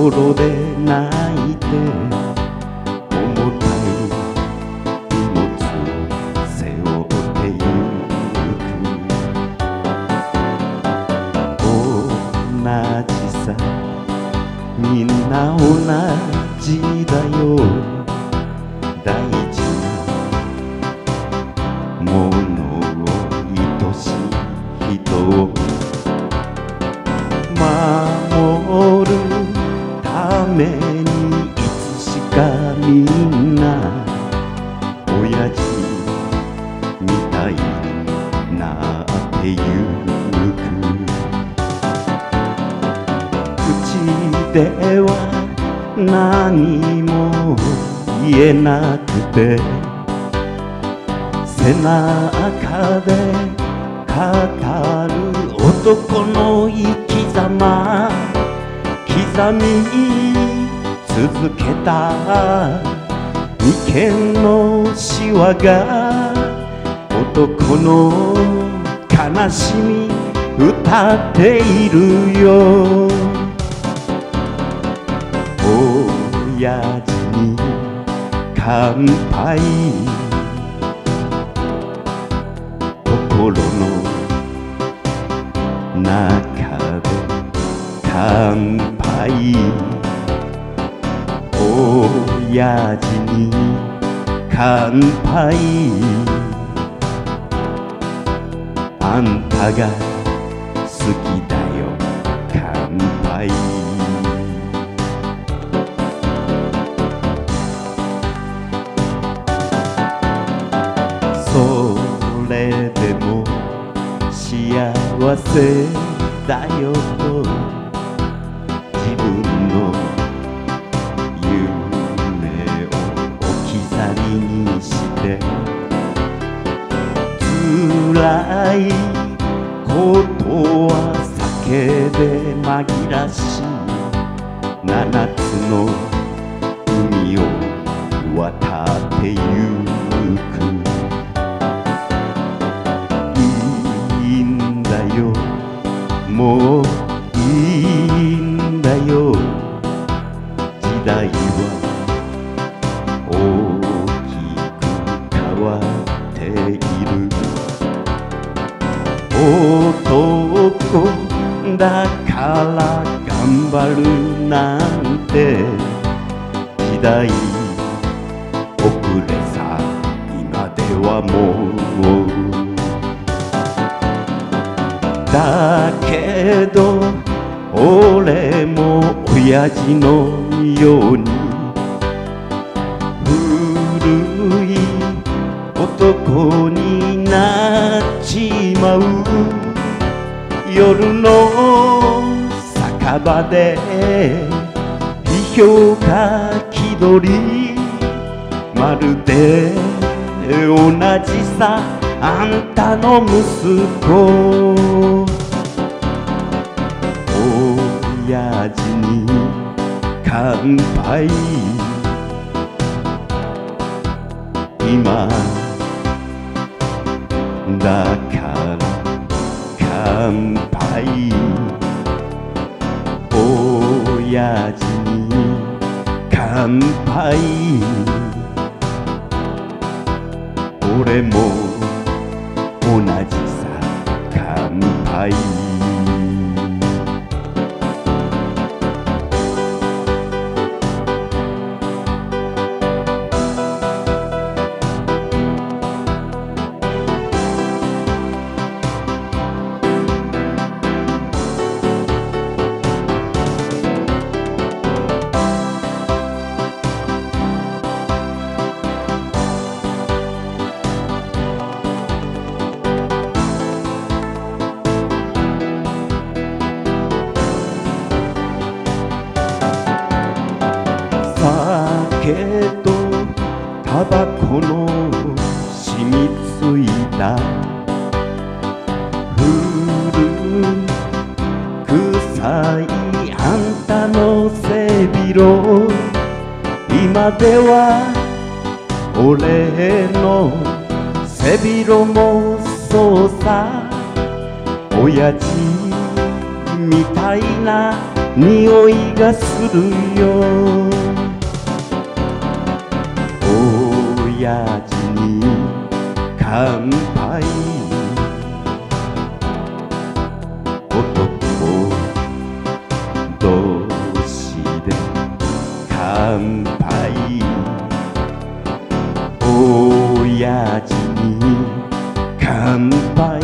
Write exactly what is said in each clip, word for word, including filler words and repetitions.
ろで泣いて重たい荷物を背負ってゆく。同じさ、みんな同じだよ。大事なものを愛しい人を守るためにいつしかみんな親父みたいになってゆく。口では何も言えなくて背中で語る男の生き様刻み続けた眉間のシワが男の悲しみ歌っているよ。親父に乾杯心の中で乾杯親父に乾杯あんたが好きだよ乾杯。それでも幸せだよと自分の夢を置き去りにして辛いことは酒で紛らし七つの海を渡ってゆく。もういいんだよ時代は大きく変わっている。男だから頑張るなんて時代遅れさ今ではもう。だけど俺も親父のように古い男になっちまう。夜の酒場で批評書き取りまるで同じさあんたの息子。親父に乾杯今だから乾杯親父に乾杯俺も同じさ乾杯。酒とタバコの染みついた古臭いあんたの背広今では俺の背広もそうさ親父みたいな匂いがするよ。親父に乾杯。男同士で乾杯。親父に乾杯。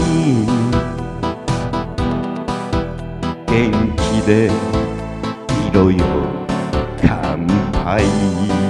元気でいろよ乾杯。